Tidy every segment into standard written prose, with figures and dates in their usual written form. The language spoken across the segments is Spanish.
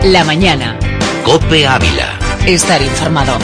La mañana. COPE Ávila. Estar informado.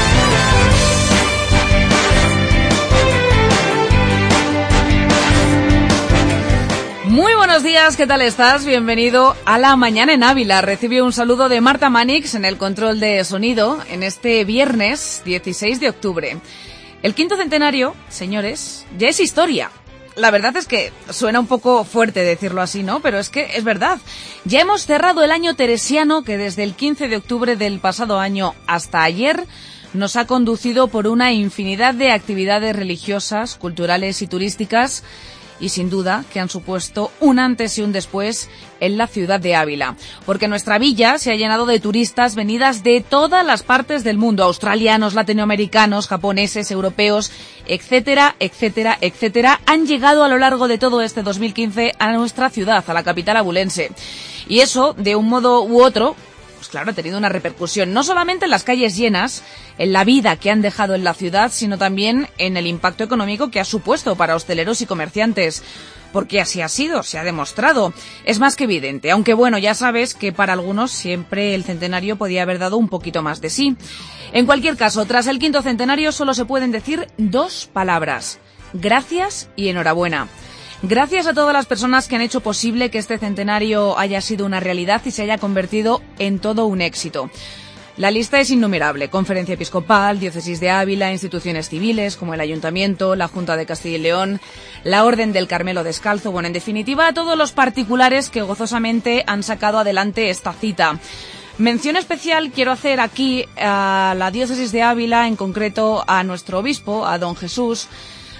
Muy buenos días, ¿qué tal estás? Bienvenido a La Mañana en Ávila. Recibe un saludo de Marta Manix en el control de sonido en este viernes 16 de octubre. El quinto centenario, señores, ya es historia. La verdad es que suena un poco fuerte decirlo así, ¿no? Pero es que es verdad. Ya hemos cerrado el año teresiano que desde el 15 de octubre del pasado año hasta ayer nos ha conducido por una infinidad de actividades religiosas, culturales y turísticas, y sin duda que han supuesto un antes y un después en la ciudad de Ávila, porque nuestra villa se ha llenado de turistas venidas de todas las partes del mundo, australianos, latinoamericanos, japoneses, europeos, etcétera, etcétera, etcétera, han llegado a lo largo de todo este 2015 a nuestra ciudad, a la capital abulense. Y eso, de un modo u otro, pues claro, ha tenido una repercusión, no solamente en las calles llenas, en la vida que han dejado en la ciudad, sino también en el impacto económico que ha supuesto para hosteleros y comerciantes. Porque así ha sido, se ha demostrado. Es más que evidente, aunque bueno, ya sabes que para algunos siempre el centenario podía haber dado un poquito más de sí. En cualquier caso, tras el quinto centenario solo se pueden decir dos palabras: gracias y enhorabuena. Gracias a todas las personas que han hecho posible que este centenario haya sido una realidad y se haya convertido en todo un éxito. La lista es innumerable: Conferencia Episcopal, Diócesis de Ávila, instituciones civiles como el Ayuntamiento, la Junta de Castilla y León, la Orden del Carmelo Descalzo, bueno, en definitiva, a todos los particulares que gozosamente han sacado adelante esta cita. Mención especial quiero hacer aquí a la Diócesis de Ávila, en concreto a nuestro obispo, a don Jesús,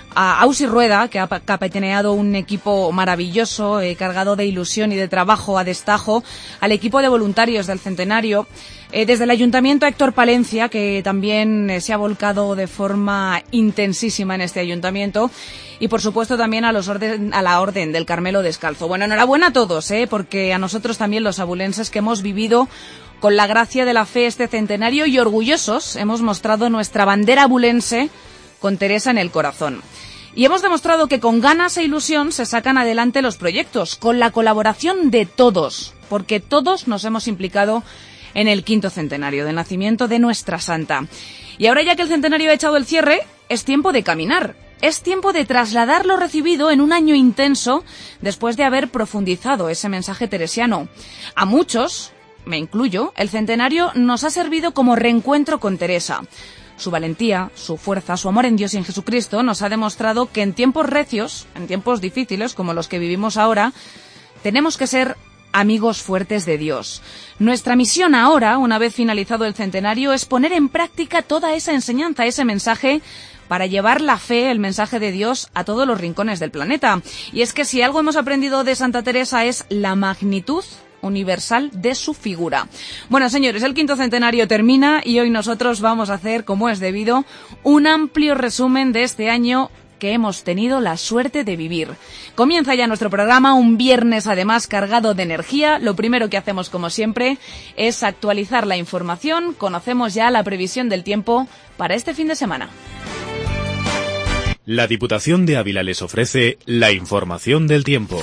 a Ausi Rueda, que ha capitaneado un equipo maravilloso, cargado de ilusión y de trabajo a destajo, al equipo de voluntarios del centenario, desde el Ayuntamiento a Héctor Palencia, que también se ha volcado de forma intensísima en este ayuntamiento, y por supuesto también a la Orden del Carmelo Descalzo. Bueno, enhorabuena a todos, porque a nosotros también, los abulenses, que hemos vivido con la gracia de la fe este centenario y orgullosos hemos mostrado nuestra bandera abulense con Teresa en el corazón. Y hemos demostrado que con ganas e ilusión se sacan adelante los proyectos, con la colaboración de todos, porque todos nos hemos implicado en el quinto centenario del nacimiento de nuestra santa. Y ahora, ya que el centenario ha echado el cierre, es tiempo de caminar. Es tiempo de trasladar lo recibido en un año intenso después de haber profundizado ese mensaje teresiano. A muchos, me incluyo, el centenario nos ha servido como reencuentro con Teresa. Su valentía, su fuerza, su amor en Dios y en Jesucristo nos ha demostrado que en tiempos recios, en tiempos difíciles como los que vivimos ahora, tenemos que ser amigos fuertes de Dios. Nuestra misión ahora, una vez finalizado el centenario, es poner en práctica toda esa enseñanza, ese mensaje, para llevar la fe, el mensaje de Dios, a todos los rincones del planeta. Y es que si algo hemos aprendido de Santa Teresa es la magnitud universal de su figura. Bueno, señores, el quinto centenario termina y hoy nosotros vamos a hacer, como es debido, un amplio resumen de este año que hemos tenido la suerte de vivir. Comienza ya nuestro programa, un viernes además cargado de energía. Lo primero que hacemos, como siempre, es actualizar la información. Conocemos ya la previsión del tiempo para este fin de semana. La Diputación de Ávila les ofrece la información del tiempo.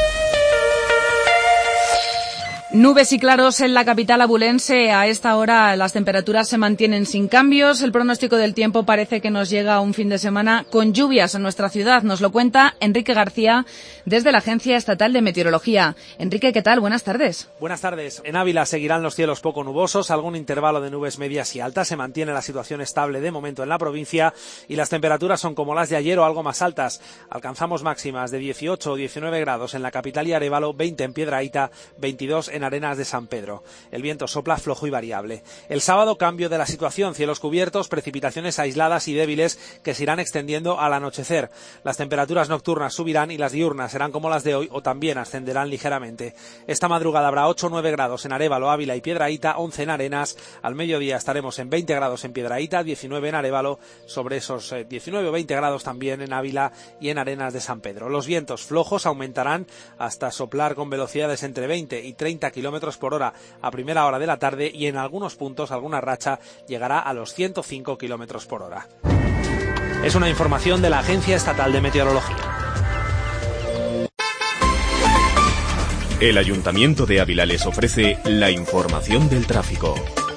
Nubes y claros en la capital abulense. A esta hora las temperaturas se mantienen sin cambios. El pronóstico del tiempo parece que nos llega a un fin de semana con lluvias en nuestra ciudad. Nos lo cuenta Enrique García desde la Agencia Estatal de Meteorología. Enrique, ¿qué tal? Buenas tardes. Buenas tardes. En Ávila seguirán los cielos poco nubosos, algún intervalo de nubes medias y altas. Se mantiene la situación estable de momento en la provincia y las temperaturas son como las de ayer o algo más altas. Alcanzamos máximas de 18 o 19 grados en la capital y Arévalo, 20 en Piedrahíta, 22 en Arenas de San Pedro. El viento sopla flojo y variable. El sábado, cambio de la situación, cielos cubiertos, precipitaciones aisladas y débiles que se irán extendiendo al anochecer. Las temperaturas nocturnas subirán y las diurnas serán como las de hoy o también ascenderán ligeramente. Esta madrugada habrá 8 o 9 grados en Arévalo, Ávila y Piedrahíta, 11 en Arenas. Al mediodía estaremos en 20 grados en Piedrahíta, 19 en Arévalo, sobre esos 19 o 20 grados también en Ávila y en Arenas de San Pedro. Los vientos flojos aumentarán hasta soplar con velocidades entre 20 y 30 kilómetros por hora a primera hora de la tarde y en algunos puntos alguna racha llegará a los 105 kilómetros por hora. Es una información de la Agencia Estatal de Meteorología. El Ayuntamiento de Ávila les ofrece la información del tráfico.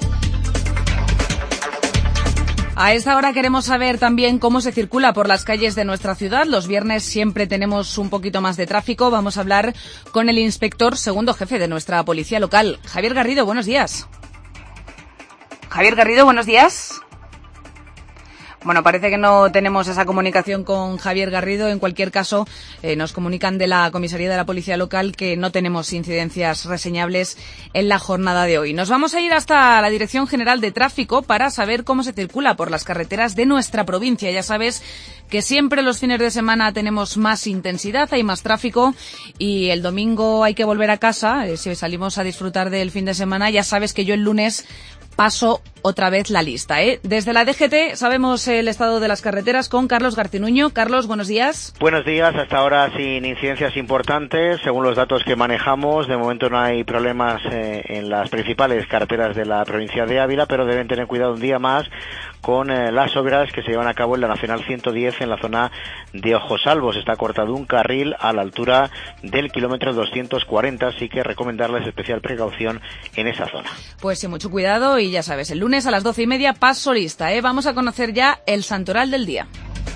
A esta hora queremos saber también cómo se circula por las calles de nuestra ciudad. Los viernes siempre tenemos un poquito más de tráfico. Vamos a hablar con el inspector segundo jefe de nuestra policía local, Javier Garrido. Buenos días. Javier Garrido, buenos días. Bueno, parece que no tenemos esa comunicación con Javier Garrido. En cualquier caso, nos comunican de la comisaría de la policía local que no tenemos incidencias reseñables en la jornada de hoy. Nos vamos a ir hasta la Dirección General de Tráfico para saber cómo se circula por las carreteras de nuestra provincia. Ya sabes que siempre los fines de semana tenemos más intensidad, hay más tráfico y el domingo hay que volver a casa. Si salimos a disfrutar del fin de semana, ya sabes que yo el lunes paso otra vez la lista, ¿eh? Desde la DGT sabemos el estado de las carreteras con Carlos Garcinuño. Carlos, buenos días. Buenos días, hasta ahora sin incidencias importantes. Según los datos que manejamos, de momento no hay problemas en las principales carreteras de la provincia de Ávila, pero deben tener cuidado un día más con las obras que se llevan a cabo en la Nacional 110 en la zona de Ojosalvos. Está cortado un carril a la altura del kilómetro 240, así que recomendarles especial precaución en esa zona. Pues sí, mucho cuidado y ya sabes, el lunes a las 12:30 paso lista, ¿eh? Vamos a conocer ya el santoral del día.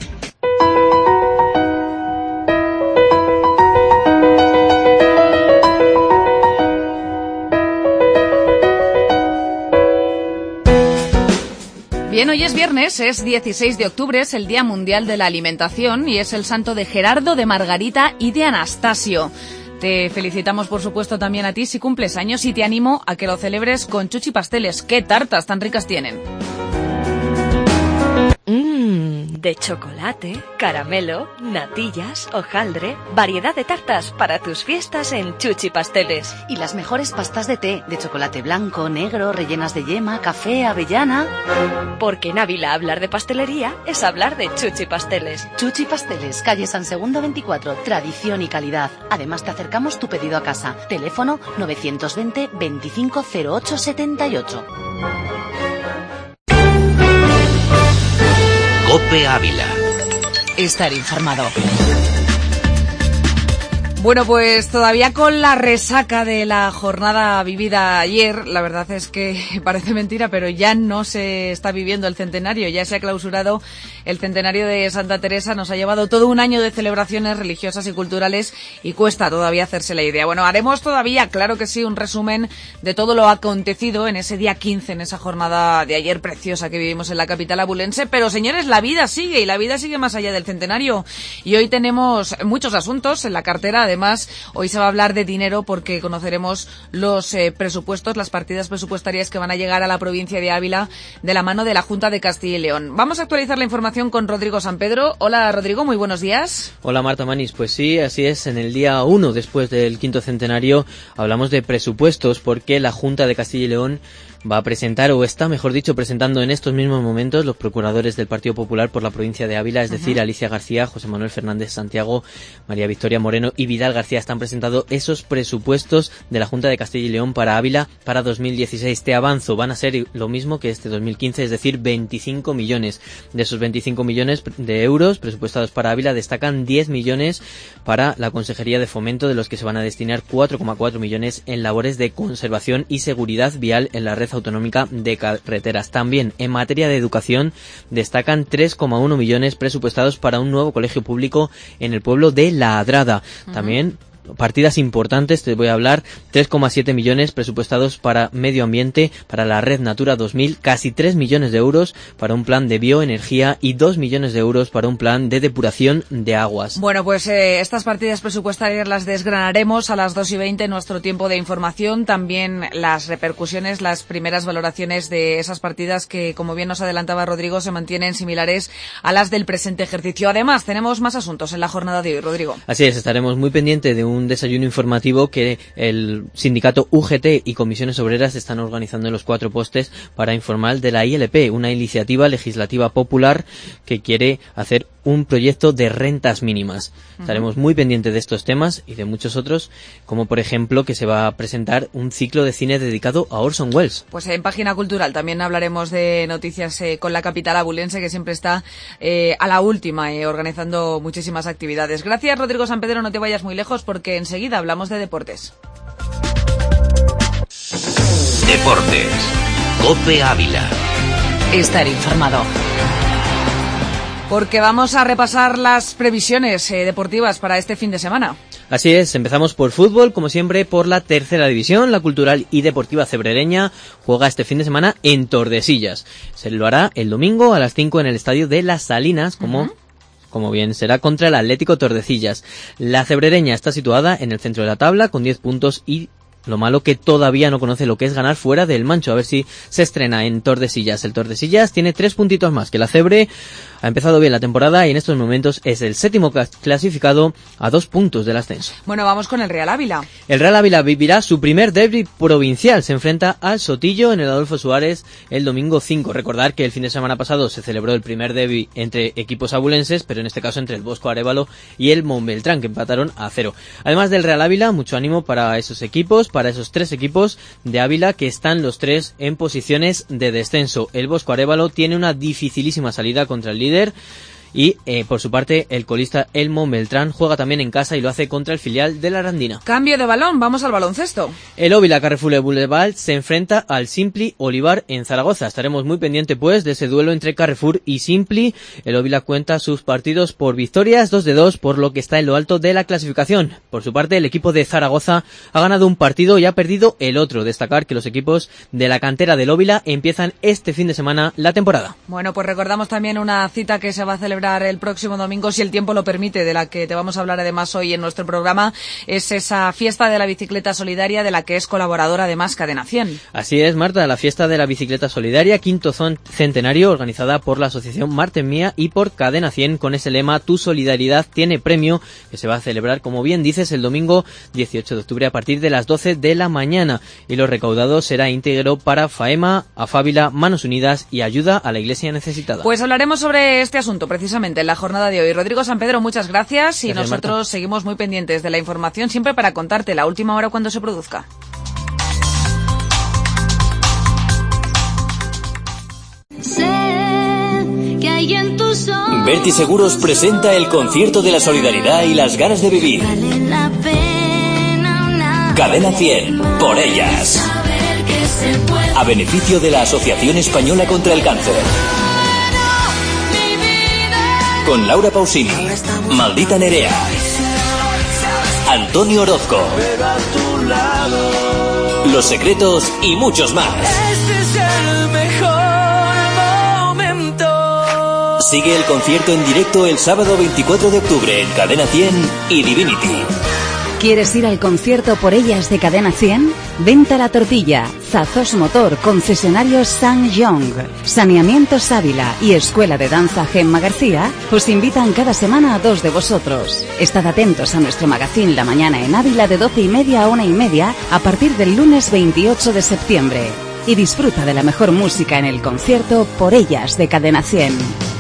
Bien, hoy es viernes, es 16 de octubre, es el Día Mundial de la Alimentación y es el santo de Gerardo, de Margarita y de Anastasio. Te felicitamos, por supuesto, también a ti si cumples años y te animo a que lo celebres con Chuchi Pasteles. ¡Qué tartas tan ricas tienen! De chocolate, caramelo, natillas, hojaldre, variedad de tartas para tus fiestas en Chuchi Pasteles. Y las mejores pastas de té, de chocolate blanco, negro, rellenas de yema, café, avellana. Porque en Ávila hablar de pastelería es hablar de Chuchi Pasteles. Chuchi Pasteles, calle San Segundo 24, tradición y calidad. Además te acercamos tu pedido a casa. Teléfono 920 25 08 78. COPE Ávila. Estar informado. Bueno, pues todavía con la resaca de la jornada vivida ayer, la verdad es que parece mentira, pero ya no se está viviendo el centenario, ya se ha clausurado el centenario de Santa Teresa, nos ha llevado todo un año de celebraciones religiosas y culturales y cuesta todavía hacerse la idea. Bueno, haremos todavía, claro que sí, un resumen de todo lo acontecido en ese día 15, en esa jornada de ayer preciosa que vivimos en la capital abulense, pero señores, la vida sigue y la vida sigue más allá del centenario y hoy tenemos muchos asuntos en la cartera. Además, hoy se va a hablar de dinero porque conoceremos los presupuestos, las partidas presupuestarias que van a llegar a la provincia de Ávila de la mano de la Junta de Castilla y León. Vamos a actualizar la información con Rodrigo Sampedro. Hola, Rodrigo, muy buenos días. Hola, Marta Manis. Pues sí, así es. En el día 1 después del quinto centenario hablamos de presupuestos porque la Junta de Castilla y León va a presentar, o está, mejor dicho, presentando en estos mismos momentos los procuradores del Partido Popular por la provincia de Ávila, es decir, Alicia García, José Manuel Fernández Santiago, María Victoria Moreno y Vidal García, están presentando esos presupuestos de la Junta de Castilla y León para Ávila para 2016. Te avanzo, van a ser lo mismo que este 2015, es decir, 25 millones. De esos 25 millones de euros presupuestados para Ávila destacan 10 millones para la Consejería de Fomento, de los que se van a destinar 4,4 millones en labores de conservación y seguridad vial en la red autonómica de carreteras. También en materia de educación destacan 3,1 millones presupuestados para un nuevo colegio público en el pueblo de La Adrada. También partidas importantes, te voy a hablar, 3,7 millones presupuestados para medio ambiente, para la red Natura 2000, casi 3 millones de euros para un plan de bioenergía y 2 millones de euros para un plan de depuración de aguas. Bueno, pues estas partidas presupuestarias las desgranaremos a las 2:20 en nuestro tiempo de información. También las repercusiones, las primeras valoraciones de esas partidas que, como bien nos adelantaba Rodrigo, se mantienen similares a las del presente ejercicio. Además, tenemos más asuntos en la jornada de hoy, Rodrigo. Así es, estaremos muy pendientes de un desayuno informativo que el sindicato UGT y comisiones obreras están organizando en los 4 postes para informar de la ILP, una iniciativa legislativa popular que quiere hacer un proyecto de rentas mínimas. Estaremos muy pendientes de estos temas y de muchos otros, como por ejemplo que se va a presentar un ciclo de cine dedicado a Orson Welles. Pues en Página Cultural también hablaremos de noticias con la capital abulense, que siempre está a la última, organizando muchísimas actividades. Gracias, Rodrigo Sampedro, no te vayas muy lejos porque enseguida hablamos de deportes. Deportes. COPE Ávila. Estar informado. Porque vamos a repasar las previsiones deportivas para este fin de semana. Así es, empezamos por fútbol, como siempre, por la tercera división. La Cultural y Deportiva Cebrereña juega este fin de semana en Tordesillas. Se lo hará el domingo a las 5 en el estadio de Las Salinas, como bien será contra el Atlético Tordesillas. La Cebrereña está situada en el centro de la tabla con 10 puntos y lo malo que todavía no conoce lo que es ganar fuera del Mancho. A ver si se estrena en Tordesillas. El Tordesillas tiene 3 puntitos más que la Cebre. Ha empezado bien la temporada y en estos momentos es el séptimo clasificado a 2 puntos del ascenso. Bueno, vamos con el Real Ávila. El Real Ávila vivirá su primer derbi provincial. Se enfrenta al Sotillo en el Adolfo Suárez el domingo 5. Recordar que el fin de semana pasado se celebró el primer derbi entre equipos abulenses, pero en este caso entre el Bosco Arévalo y el Montbeltrán, que empataron a 0. Además del Real Ávila, mucho ánimo para esos equipos, para esos 3 equipos de Ávila que están los 3 en posiciones de descenso. El Bosco Arévalo tiene una dificilísima salida contra el líder y por su parte el colista el Montbeltrán juega también en casa y lo hace contra el filial de la Arandina. Cambio de balón, vamos al baloncesto. El Óvila Carrefour Boulevard se enfrenta al Simpli Olivar en Zaragoza. Estaremos muy pendientes pues de ese duelo entre Carrefour y Simpli. El Óvila cuenta sus partidos por victorias, 2 de 2, por lo que está en lo alto de la clasificación. Por su parte, el equipo de Zaragoza ha ganado un partido y ha perdido el otro. Destacar que los equipos de la cantera del Óvila empiezan este fin de semana la temporada. Bueno, pues recordamos también una cita que se va a celebrar el próximo domingo, si el tiempo lo permite, de la que te vamos a hablar además hoy en nuestro programa. Es esa fiesta de la bicicleta solidaria de la que es colaboradora además Cadena 100. Así es, Marta, la fiesta de la bicicleta solidaria, quinto centenario, organizada por la asociación Marte Mía y por Cadena 100, con ese lema Tu solidaridad tiene premio, que se va a celebrar, como bien dices, el domingo 18 de octubre a partir de las 12 de la mañana, y lo recaudado será íntegro para FAEMA, Afávila, Manos Unidas y Ayuda a la Iglesia Necesitada. Pues hablaremos sobre este asunto precisamente en la jornada de hoy. Rodrigo San Pedro, muchas gracias y nosotros, Marta, seguimos muy pendientes de la información, siempre para contarte la última hora cuando se produzca. Berti Seguros presenta el concierto de la solidaridad y las ganas de vivir. Cadena 100, por ellas. A beneficio de la Asociación Española contra el Cáncer. Con Laura Pausini, Maldita Nerea, Antonio Orozco, Los Secretos y muchos más. Este es el mejor momento. Sigue el concierto en directo el sábado 24 de octubre en Cadena 100 y Divinity. ¿Quieres ir al concierto por ellas de Cadena 100? Venta a la tortilla, Zazos Motor, concesionarios San Young, Saneamientos Ávila y Escuela de Danza Gemma García os invitan cada semana a 2 de vosotros. Estad atentos a nuestro magazín La Mañana en Ávila de 12:30 a 1:30 a partir del lunes 28 de septiembre. Y disfruta de la mejor música en el concierto por ellas de Cadena 100.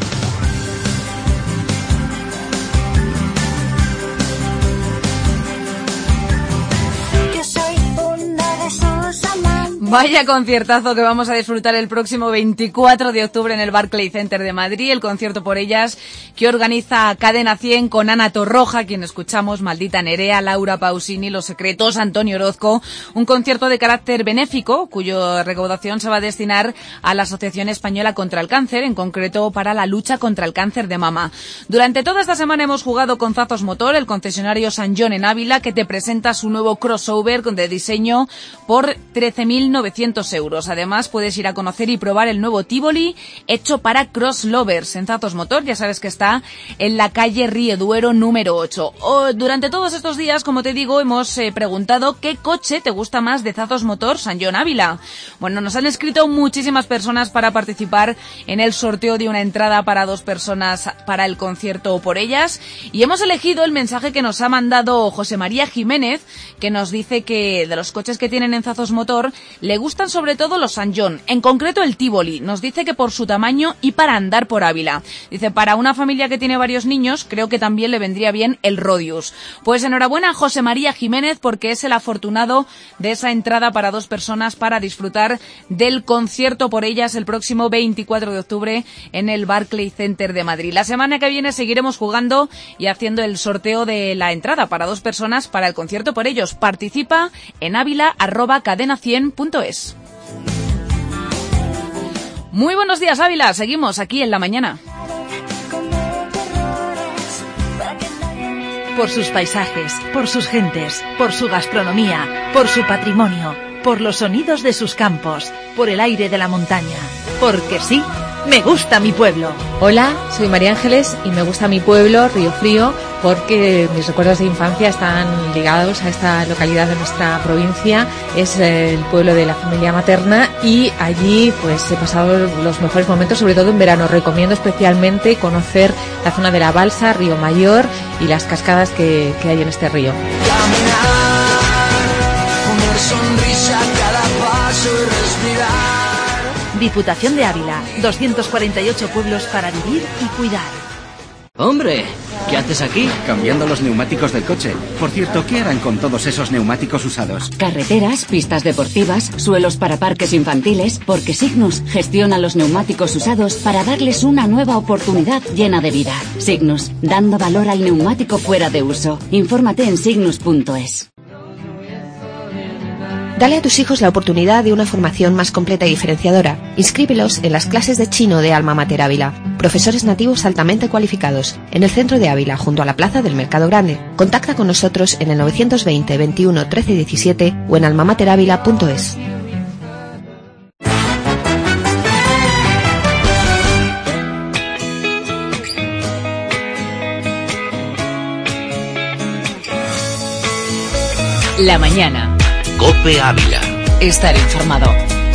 Vaya conciertazo que vamos a disfrutar el próximo 24 de octubre en el Barclay Center de Madrid, el concierto por ellas que organiza Cadena 100 con Ana Torroja, quien escuchamos, Maldita Nerea, Laura Pausini, Los Secretos, Antonio Orozco, un concierto de carácter benéfico cuya recaudación se va a destinar a la Asociación Española contra el Cáncer, en concreto para la lucha contra el cáncer de mama. Durante toda esta semana hemos jugado con Zazos Motor, el concesionario San John en Ávila, que te presenta su nuevo crossover de diseño por 13.900 euros. Además, puedes ir a conocer y probar el nuevo Tivoli hecho para Cross Lovers en Zazos Motor. Ya sabes que está en la calle Rieduero número 8. Durante todos estos días, como te digo, hemos preguntado qué coche te gusta más de Zazos Motor San John Ávila. Bueno, nos han escrito muchísimas personas para participar en el sorteo de una entrada para 2 personas para el concierto por ellas, y hemos elegido el mensaje que nos ha mandado José María Jiménez, que nos dice que de los coches que tienen en Zazos Motor le gustan sobre todo los San John, en concreto el Tivoli. Nos dice que por su tamaño y para andar por Ávila. Dice, para una familia que tiene varios niños, creo que también le vendría bien el Rodius. Pues enhorabuena a José María Jiménez, porque es el afortunado de esa entrada para 2 personas para disfrutar del concierto por ellas el próximo 24 de octubre en el Barclay Center de Madrid. La semana que viene seguiremos jugando y haciendo el sorteo de la entrada para 2 personas para el concierto por ellos. Participa en Ávila @cadena100.es. Muy buenos días, Ávila. Seguimos aquí en La Mañana. Por sus paisajes, por sus gentes, por su gastronomía, por su patrimonio, por los sonidos de sus campos, por el aire de la montaña. Porque sí, me gusta mi pueblo. Hola, soy María Ángeles y me gusta mi pueblo, Río Frío, porque mis recuerdos de infancia están ligados a esta localidad de nuestra provincia. Es el pueblo de la familia materna y allí pues he pasado los mejores momentos, sobre todo en verano. Recomiendo especialmente conocer la zona de la Balsa, Río Mayor y las cascadas que hay en este río. Poner sonrisa a cada paso y respirar. Diputación de Ávila, 248 pueblos para vivir y cuidar. ¡Hombre! ¿Qué haces aquí? Cambiando los neumáticos del coche. Por cierto, ¿qué harán con todos esos neumáticos usados? Carreteras, pistas deportivas, suelos para parques infantiles, porque Signus gestiona los neumáticos usados para darles una nueva oportunidad llena de vida. Signus, dando valor al neumático fuera de uso. Infórmate en signus.es. Dale a tus hijos la oportunidad de una formación más completa y diferenciadora. Inscríbelos en las clases de chino de Alma Mater Ávila. Profesores nativos altamente cualificados. En el centro de Ávila, junto a la plaza del Mercado Grande. Contacta con nosotros en el 920 21 13 17 o en almamateravila.es. La Mañana. COPE Ávila. Estar informado.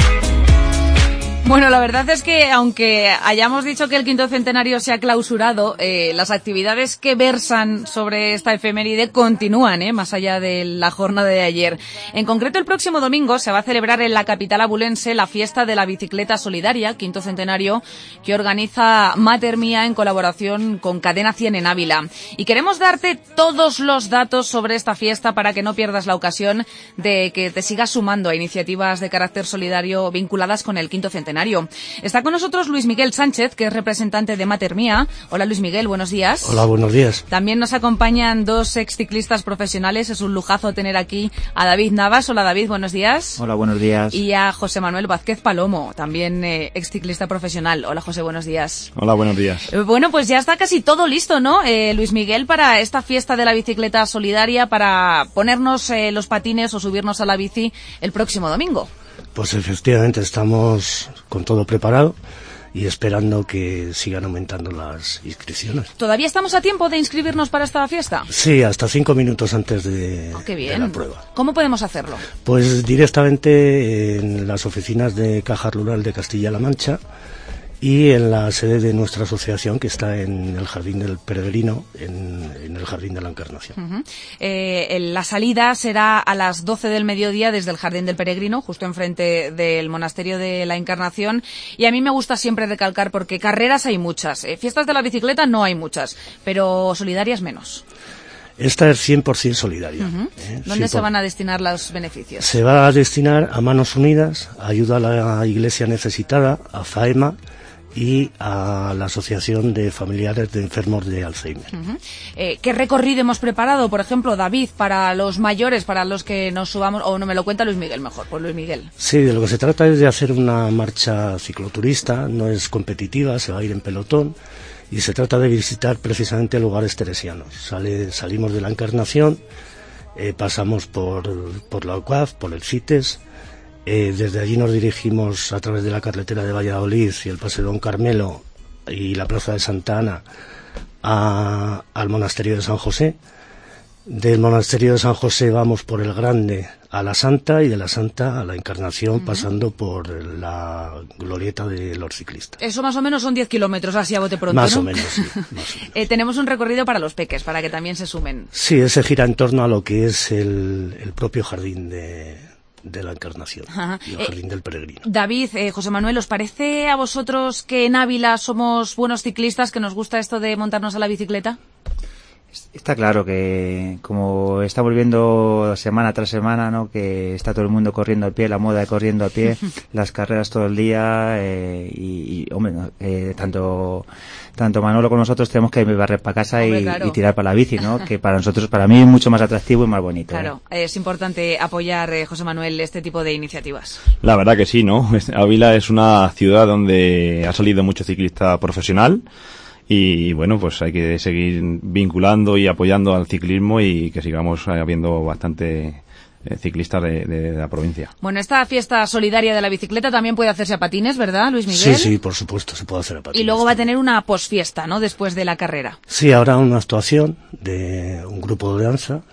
Bueno, la verdad es que aunque hayamos dicho que el 5º centenario se ha clausurado, las actividades que versan sobre esta efeméride continúan, más allá de la jornada de ayer. En concreto, el próximo domingo se va a celebrar en la capital abulense la fiesta de la bicicleta solidaria, 5º centenario, que organiza Mater Mía en colaboración con Cadena 100 en Ávila. Y queremos darte todos los datos sobre esta fiesta para que no pierdas la ocasión de que te sigas sumando a iniciativas de carácter solidario vinculadas con el 5º centenario. Está con nosotros Luis Miguel Sánchez, que es representante de Mater Mía. Hola Luis Miguel, buenos días. Hola, buenos días. También nos acompañan dos exciclistas profesionales. Es un lujazo tener aquí a David Navas. Hola David, buenos días. Hola, buenos días. Y a José Manuel Vázquez Palomo, también exciclista profesional. Hola José, buenos días. Hola, buenos días. Bueno, pues ya está casi todo listo, ¿no, Luis Miguel, para esta fiesta de la bicicleta solidaria, para ponernos los patines o subirnos a la bici el próximo domingo? Pues efectivamente estamos con todo preparado y esperando que sigan aumentando las inscripciones. ¿Todavía estamos a tiempo de inscribirnos para esta fiesta? Sí, hasta 5 minutos antes de la prueba. ¿Cómo podemos hacerlo? Pues directamente en las oficinas de Caja Rural de Castilla-La Mancha y en la sede de nuestra asociación, que está en el Jardín del Peregrino, en el Jardín de la Encarnación. La salida será a las 12 del mediodía desde el Jardín del Peregrino, justo enfrente del Monasterio de la Encarnación. Y a mí me gusta siempre recalcar, porque carreras hay muchas, fiestas de la bicicleta no hay muchas, pero solidarias menos. Esta es 100% solidaria. ¿Dónde se van a destinar los beneficios? Se va a destinar a Manos Unidas, a Ayuda a la Iglesia Necesitada, a FAEMA y a la Asociación de Familiares de Enfermos de Alzheimer. ¿Qué recorrido hemos preparado, por ejemplo, David, para los mayores, para los que nos subamos? O no me lo cuenta Luis Miguel mejor, pues Luis Miguel. Sí, de lo que se trata es de hacer una marcha cicloturista, no es competitiva, se va a ir en pelotón y se trata de visitar precisamente lugares teresianos. Salimos de la Encarnación, pasamos por la UCAF, por el CITES. Desde allí nos dirigimos a través de la carretera de Valladolid y el Paseo Don Carmelo y la Plaza de Santa Ana al Monasterio de San José. Del Monasterio de San José vamos por el Grande a la Santa y de la Santa a la Encarnación, pasando por la glorieta de los ciclistas. Eso más o menos son 10 kilómetros, así a bote pronto, más ¿no? O menos, sí, más o menos. Tenemos un recorrido para los peques, para que también se sumen. Sí, ese gira en torno a lo que es el propio jardín de la Encarnación y el Jardín del Peregrino. David, José Manuel, ¿os parece a vosotros que en Ávila somos buenos ciclistas, que nos gusta esto de montarnos a la bicicleta? Está claro que, como estamos viendo semana tras semana, ¿no?, que está todo el mundo corriendo a pie, la moda de corriendo a pie, las carreras todo el día, hombre, tanto Manolo como nosotros tenemos que barrer para casa, hombre, claro, y tirar para la bici, ¿no?, que para mí es mucho más atractivo y más bonito. Claro, es importante apoyar, José Manuel, este tipo de iniciativas. La verdad que sí, ¿no? Ávila es una ciudad donde ha salido mucho ciclista profesional. Y bueno, pues hay que seguir vinculando y apoyando al ciclismo y que sigamos habiendo bastante ciclistas de la provincia. Bueno, esta fiesta solidaria de la bicicleta también puede hacerse a patines, ¿verdad, Luis Miguel? Sí, por supuesto, se puede hacer a patines. Y luego va a tener una posfiesta, ¿no?, después de la carrera. Sí, habrá una actuación de un grupo de danza,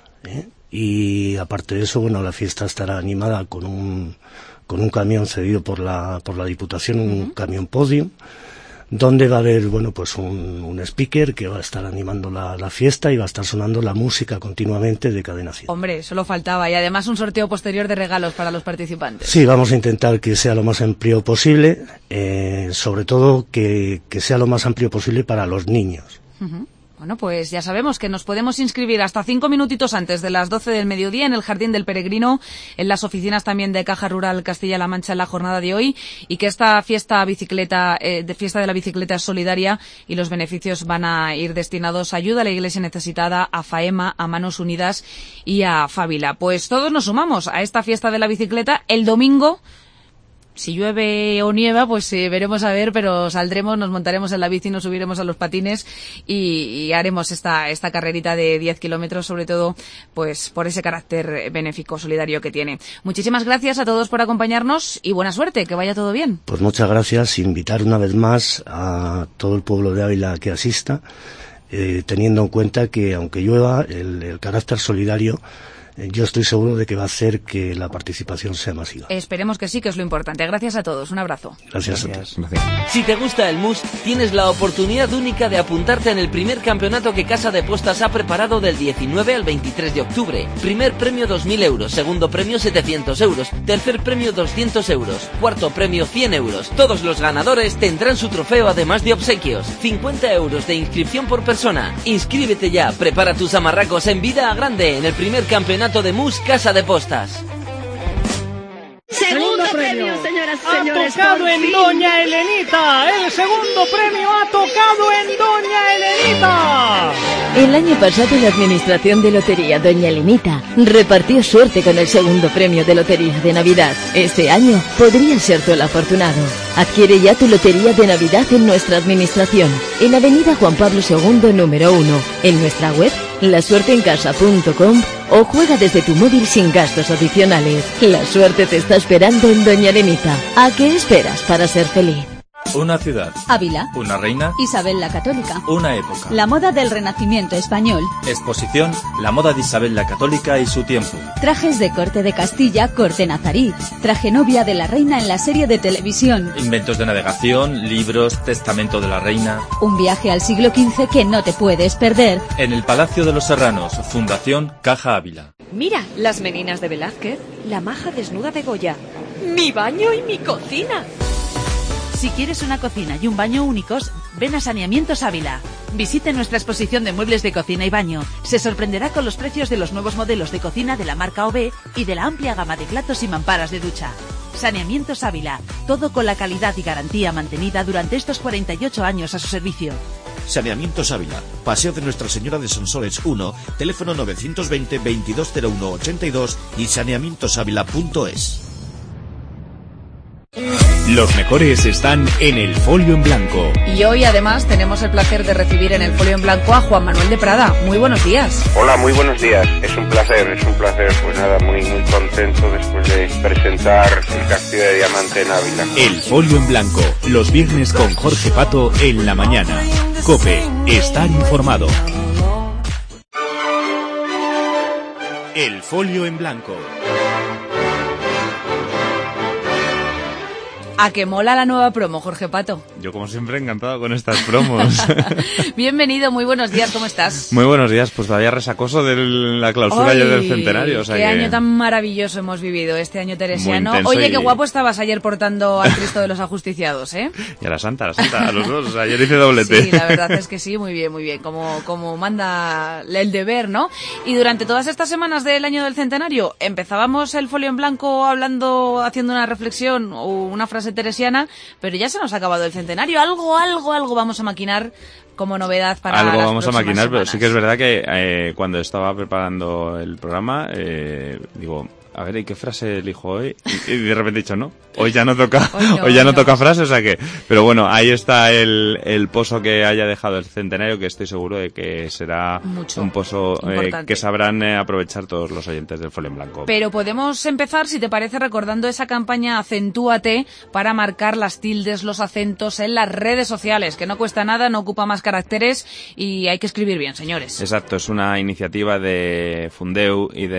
y aparte de eso, bueno, la fiesta estará animada con un camión cedido por la Diputación, un camión podium, donde va a haber, bueno, pues un speaker que va a estar animando la fiesta y va a estar sonando la música continuamente de Cadena 100. Hombre, solo faltaba. Y además un sorteo posterior de regalos para los participantes. Sí, vamos a intentar que sea lo más amplio posible, sobre todo que sea lo más amplio posible para los niños. Uh-huh. Bueno, pues ya sabemos que nos podemos inscribir hasta 5 minutitos antes de las 12 del mediodía en el Jardín del Peregrino, en las oficinas también de Caja Rural Castilla-La Mancha en la jornada de hoy, y que esta fiesta de la bicicleta es solidaria y los beneficios van a ir destinados a ayuda a la Iglesia necesitada, a FAEMA, a Manos Unidas y a Fábila. Pues todos nos sumamos a esta fiesta de la bicicleta el domingo. Si llueve o nieva, pues veremos a ver, pero saldremos, nos montaremos en la bici, nos subiremos a los patines y haremos esta carrerita de 10 kilómetros, sobre todo pues por ese carácter benéfico, solidario que tiene. Muchísimas gracias a todos por acompañarnos y buena suerte, que vaya todo bien. Pues muchas gracias, invitar una vez más a todo el pueblo de Ávila que asista, teniendo en cuenta que aunque llueva, el carácter solidario, yo estoy seguro de que va a hacer que la participación sea masiva. Esperemos que sí, que es lo importante. Gracias a todos. Un abrazo. Gracias. Gracias. Si te gusta el mus, tienes la oportunidad única de apuntarte en el primer campeonato que Casa de Apuestas ha preparado del 19 al 23 de octubre. Primer premio 2.000 euros, segundo premio 700 euros, tercer premio 200 euros, cuarto premio 100 euros. Todos los ganadores tendrán su trofeo además de obsequios. 50 euros de inscripción por persona. Inscríbete ya, prepara tus amarracos en vida a grande en el primer campeonato de mus Casa de Apuestas. Segundo premio, señoras y señores. Ha tocado en Doña Elenita. El segundo premio ha tocado en Doña Elenita. El año pasado la Administración de Lotería Doña Elenita repartió suerte con el segundo premio de Lotería de Navidad. Este año podría ser tú el afortunado. Adquiere ya tu Lotería de Navidad en nuestra administración, en Avenida Juan Pablo II, número 1, en nuestra web lasuerteencasa.com o juega desde tu móvil sin gastos adicionales. La suerte te está esperando en Doña Elenita. ¿A qué esperas para ser feliz? Una ciudad. Ávila. Una reina. Isabel la Católica. Una época. La moda del Renacimiento español. Exposición. La moda de Isabel la Católica y su tiempo. Trajes de corte de Castilla, corte nazarí. Traje novia de la reina en la serie de televisión. Inventos de navegación, libros, testamento de la reina. Un viaje al siglo XV que no te puedes perder. En el Palacio de los Serranos, Fundación Caja Ávila. Mira, las meninas de Velázquez, la maja desnuda de Goya. ¡Mi baño y mi cocina! Si quieres una cocina y un baño únicos, ven a Saneamientos Ávila. Visite nuestra exposición de muebles de cocina y baño. Se sorprenderá con los precios de los nuevos modelos de cocina de la marca OB y de la amplia gama de platos y mamparas de ducha. Saneamientos Ávila. Todo con la calidad y garantía mantenida durante estos 48 años a su servicio. Saneamientos Ávila. Paseo de Nuestra Señora de Sonsoles 1, teléfono 920 2201 82 y saneamientosávila.es. Los mejores están en el folio en blanco. Y hoy además tenemos el placer de recibir en el folio en blanco a Juan Manuel de Prada. Muy buenos días. Hola, muy buenos días. Es un placer. Pues nada, muy contento después de presentar el Castillo de Diamante en Ávila. El folio en blanco, los viernes con Jorge Pato en la mañana. COPE, estar informado. El folio en blanco. ¿A que mola la nueva promo, Jorge Pato? Yo, como siempre, encantado con estas promos. Bienvenido, muy buenos días, ¿cómo estás? Muy buenos días, pues todavía resacoso de la clausura ya del centenario. O sea qué año tan maravilloso hemos vivido, este año teresiano. Oye, qué y... guapo estabas ayer portando al Cristo de los Ajusticiados, ¿eh? Y a la Santa, a los dos. O sea, ayer hice doblete. Sí, la verdad es que sí, muy bien, como manda el deber, ¿no? Y durante todas estas semanas del año del centenario empezábamos el folio en blanco haciendo una reflexión o una frase teresiana, pero ya se nos ha acabado el centenario. Algo vamos a maquinar como novedad para algo las vamos a maquinar, semanas. Pero sí que es verdad que cuando estaba preparando el programa, digo, a ver, ¿y qué frase elijo hoy? Y de repente he dicho, no, hoy ya no toca, hoy ya no toca frase, o sea que... Pero bueno, ahí está el pozo que haya dejado el centenario, que estoy seguro de que será un pozo que sabrán aprovechar todos los oyentes del Folio en Blanco. Pero podemos empezar, si te parece, recordando esa campaña Acentúate para marcar las tildes, los acentos en las redes sociales, que no cuesta nada, no ocupa más caracteres y hay que escribir bien, señores. Exacto, es una iniciativa de Fundeu y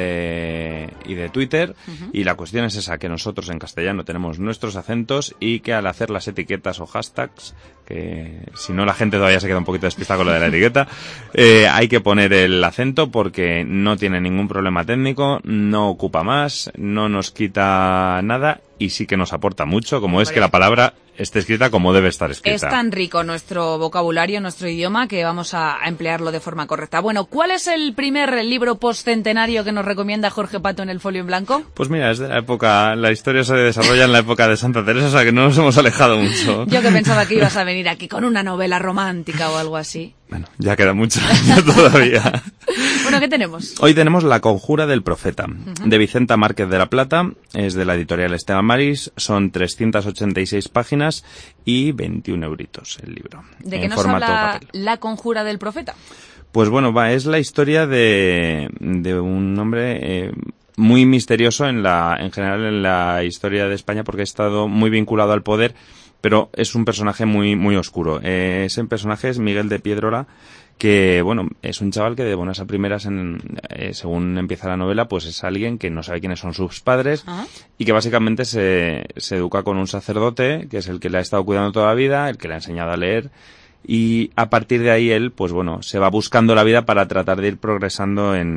de Twitter. Y la cuestión es esa, que nosotros en castellano tenemos nuestros acentos y que al hacer las etiquetas o hashtags, que si no la gente todavía se queda un poquito despistada con lo de la etiqueta, hay que poner el acento porque no tiene ningún problema técnico, no ocupa más, no nos quita nada y sí que nos aporta mucho, como es que la palabra esté escrita como debe estar escrita. Es tan rico nuestro vocabulario, nuestro idioma, que vamos a emplearlo de forma correcta. Bueno, ¿cuál es el primer libro postcentenario que nos recomienda Jorge Pato en el Folio en Blanco? Pues mira, es de la época, la historia se desarrolla en la época de Santa Teresa, o sea que no nos hemos alejado mucho. Yo que pensaba que ibas a venir aquí con una novela romántica o algo así. Bueno, ya queda mucho todavía. Bueno, ¿qué tenemos? Hoy tenemos La conjura del profeta, de Vicenta Márquez de la Plata, es de la editorial Esteban Maris, son 386 páginas y 21 euritos el libro. ¿De qué nos habla La conjura del profeta? Pues bueno, es la historia de un hombre muy misterioso en general en la historia de España, porque ha estado muy vinculado al poder, pero es un personaje muy, muy oscuro. Ese personaje es Miguel de Piedrola, que, bueno, es un chaval que de buenas a primeras, según empieza la novela, pues es alguien que no sabe quiénes son sus padres y que básicamente se educa con un sacerdote, que es el que le ha estado cuidando toda la vida, el que le ha enseñado a leer, y a partir de ahí él, pues bueno, se va buscando la vida para tratar de ir progresando a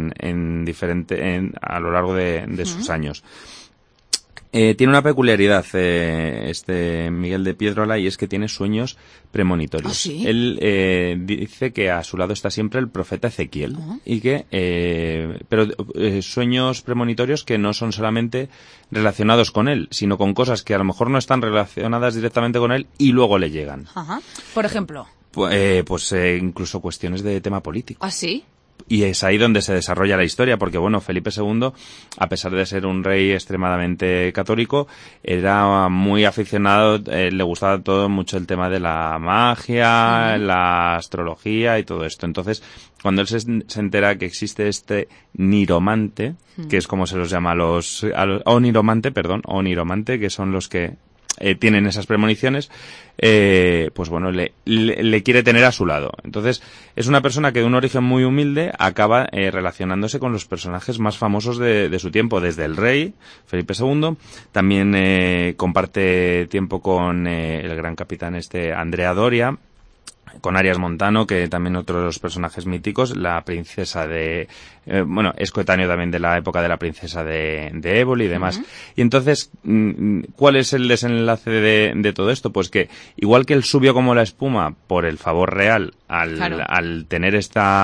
lo largo de sus años. Tiene una peculiaridad este Miguel de Piedrola, y es que tiene sueños premonitorios. ¿Ah, sí? Él dice que a su lado está siempre el profeta Ezequiel, y que pero sueños premonitorios que no son solamente relacionados con él, sino con cosas que a lo mejor no están relacionadas directamente con él y luego le llegan. Ajá. Por ejemplo. Pues incluso cuestiones de tema político. ¿Ah, sí? Y es ahí donde se desarrolla la historia, porque bueno, Felipe II, a pesar de ser un rey extremadamente católico, era muy aficionado, le gustaba todo mucho el tema de la magia, la astrología y todo esto. Entonces, cuando él se entera que existe este niromante, que es como se los llama oniromante, que son los que tienen esas premoniciones, pues bueno, le quiere tener a su lado. Entonces, es una persona que de un origen muy humilde acaba relacionándose con los personajes más famosos de su tiempo, desde el rey, Felipe II, también comparte tiempo con el gran capitán Andrea Doria, con Arias Montano, que también otro de los personajes míticos, la princesa es coetáneo también de la época de la princesa de Éboli y demás. Y entonces, ¿cuál es el desenlace de todo esto? Pues que, igual que él subió como la espuma por el favor real al tener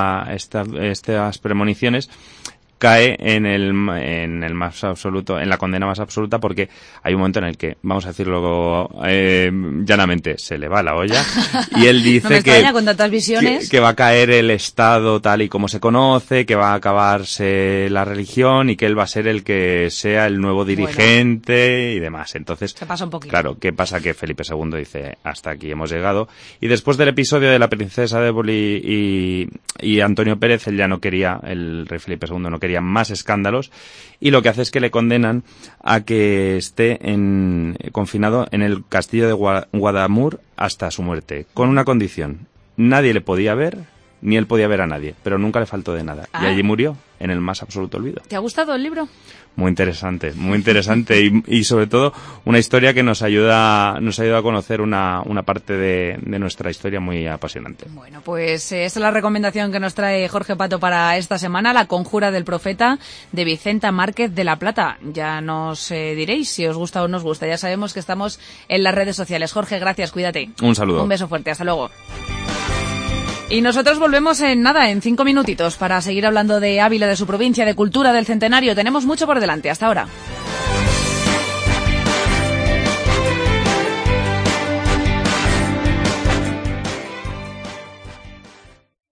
estas premoniciones, cae en el más absoluto, en la condena más absoluta, porque hay un momento en el que, vamos a decirlo llanamente, se le va la olla y él dice no me extraña, con tantas visiones, que va a caer el Estado tal y como se conoce, que va a acabarse la religión y que él va a ser el que sea el nuevo dirigente y demás. Entonces, se pasa un poquito. Claro, ¿qué pasa? Que Felipe II dice, hasta aquí hemos llegado. Y después del episodio de la princesa de Éboli y Antonio Pérez, él ya no quería, el rey Felipe II no quería más escándalos, y lo que hace es que le condenan a que esté confinado en el castillo de Guadamur hasta su muerte, con una condición: nadie le podía ver ni él podía ver a nadie, pero nunca le faltó de nada. Ah. Y allí murió, en el más absoluto olvido. ¿Te ha gustado el libro? Muy interesante y sobre todo una historia que nos ayuda a conocer una parte de nuestra historia muy apasionante. Bueno, pues esa es la recomendación que nos trae Jorge Pato para esta semana, La conjura del profeta, de Vicenta Márquez de la Plata. Ya nos diréis si os gusta o no os gusta. Ya sabemos que estamos en las redes sociales. Jorge, gracias, cuídate. Un saludo. Un beso fuerte, hasta luego. Y nosotros volvemos en 5 minutitos para seguir hablando de Ávila, de su provincia, de cultura, del centenario. Tenemos mucho por delante. Hasta ahora.